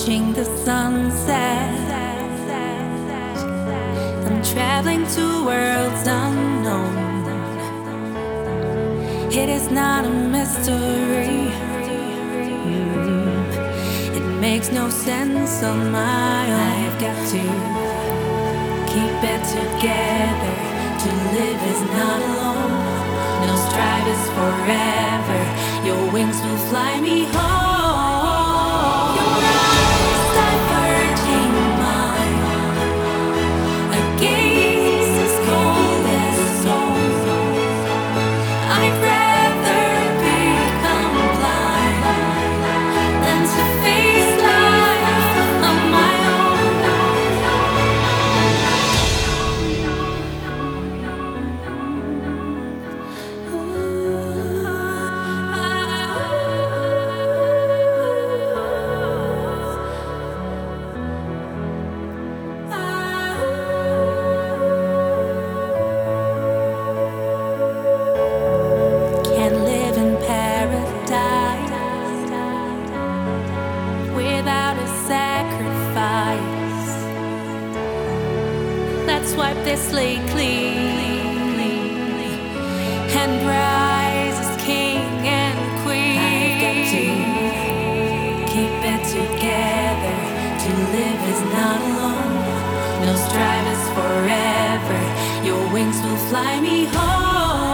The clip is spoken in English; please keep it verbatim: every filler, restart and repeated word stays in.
watching the sunset. I'm traveling to worlds unknown. It is not a mystery. Mm. It makes no sense on my own. I've got to keep it together. To live is not alone. No strive is forever. Your wings will fly me home. Your eyes diverging mine against this cold as soul. I'd rather become blind than to face life on my own. Can't live in paradise without a sacrifice. Let's wipe this slate clean and rise as king and queen. I've got to keep it together. To live is not alone. No strive is forever. Your wings will fly me home.